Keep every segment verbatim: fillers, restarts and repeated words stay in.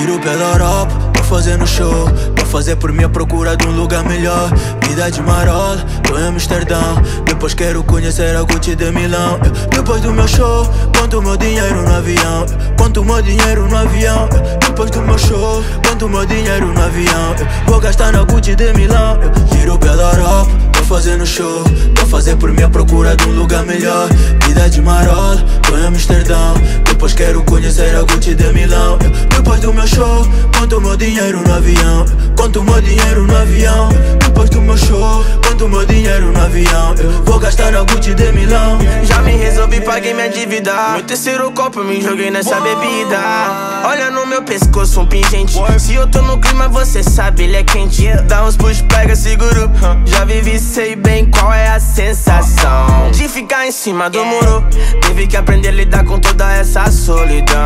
Tiro o pé da Europa, tô fazendo show. Tô fazer por mim a procura de um lugar melhor. Vida de marola, tô em Amsterdão. Depois quero conhecer a Gucci de Milão. Depois do meu show, conto o meu dinheiro no avião. Conto o meu dinheiro no avião. Depois do meu show, conto o meu dinheiro no avião. Vou gastar na Gucci de Milão. Tiro o pé da Europa, tô fazendo show. Tô fazer por mim a procura de um lugar melhor. Vida de marola, tô em Amsterdão. Depois quero conhecer a Gucci de Milão. Depois do meu show, conto o meu dinheiro no avião. Conto o meu dinheiro no avião. Depois do meu show, conto o meu dinheiro no avião. Vou gastar na Gucci de Milão. Já me resolvi, paguei minha dívida. Meu terceiro copo, me joguei nessa bebida. Olha no meu pescoço um pingente. Se eu tô no clima, você sabe, ele é quente. Dá uns push, pega, seguro. Já vivi, sei bem qual é a sensação de ficar em cima do muro. Tive que aprender a lidar com toda essa solidão.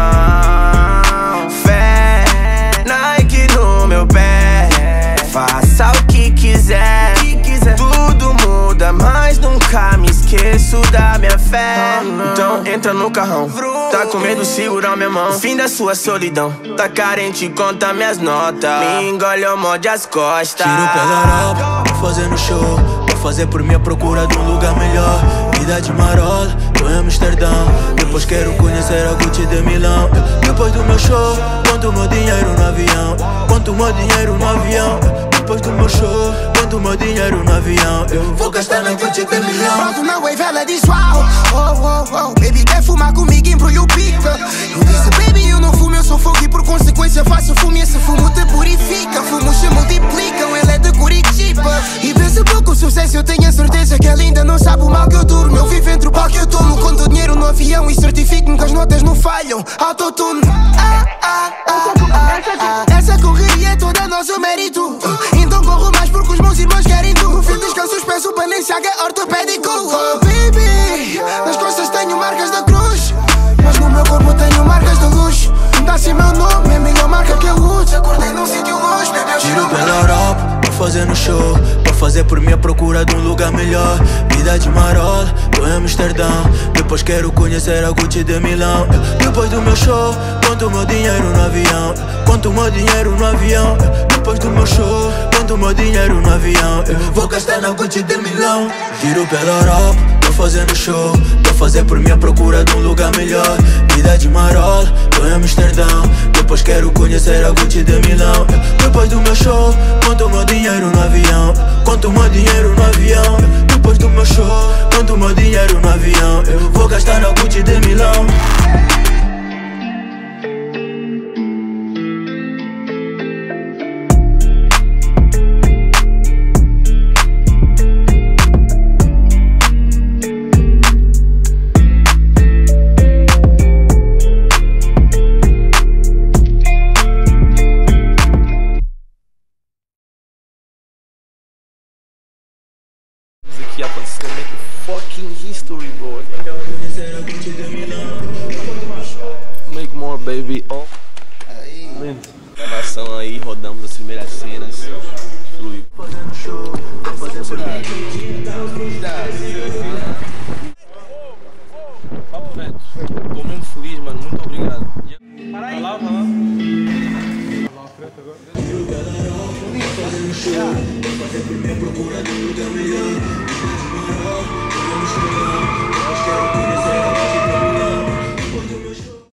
Fé, Nike no meu pé. Faça o que quiser, tudo muda, mas nunca me esqueço da minha fé. Então entra no carrão, tá com medo, segura minha mão. Fim da sua solidão, tá carente, conta minhas notas. Me engole ou morde as costas. Tiro o pé da Europa, tô fazendo show. Tô fazer por mim a procura de um lugar melhor. Vida de marola, tô em Amsterdão. Depois quero conhecer a Gucci de Milão. Depois do meu show, conto o meu dinheiro no avião. Conto o meu dinheiro no avião. Depois do meu show, conto o meu dinheiro no avião. Eu vou gastar na Gucci de Milão. Broto na wave, ela diz uau. Oh, oh, oh, baby, quer fumar comigo, embrulho o pica. Eu disse, baby, eu não fumo, eu sou fogo e por consequência faço fumo. E esse fumo te purifica, fumo se multiplicam, ele é de Curitiba. E penso pouco sucesso, eu tenho a certeza que ela ainda não sabe o mal que eu durmo. Eu vivo entre o pau que eu tomo, conto dinheiro no avião e certifico-me que as notas não falham. Autotune. Ah, ah, ah, ah, ah. Essa correria é toda nosso mérito. Então corro mais porque os meus irmãos querem tu. No fim descanso os pés, o Balenciaga é ortopédico. Oh baby, nas costas tenho marcas da cruz, mas no meu corpo tenho marcas de luxo. Dá-se meu nome, é a melhor marca que eu uso. Acordei num sítio longe, bebeu Tiro pela Europa, tô fazendo show. Tô fazer por mim a procura de um lugar melhor. Vida de marola, tô em Amsterdão. Depois quero conhecer a Gucci de Milão. Depois do meu show, conto o meu dinheiro no avião. Conto o meu dinheiro no avião. Depois do meu show, conto o meu dinheiro no avião. Eu vou gastar na Gucci de Milão. Tiro pela Europa, tô fazendo show. Tô fazer por mim a procura de um lugar melhor. Vida de marola, tô em Amsterdão. Depois quero conhecer a Gucci de Milão. Depois do meu show, conto o meu dinheiro no avião. Conto o meu dinheiro no avião. Depois do meu show, conto o meu dinheiro no avião. Eu vou gastar na Gucci de Milão. Aqui aconteceu meio que fucking history, bro. Make more, baby. Oh. Lindo. Gravação aí, rodamos as primeiras cenas. Fluiu. Papo reto. Tô mesmo feliz, mano. Muito obrigado. Vai lá, vai lá. Fazendo show, fazer primeira procura de um lugar melhor.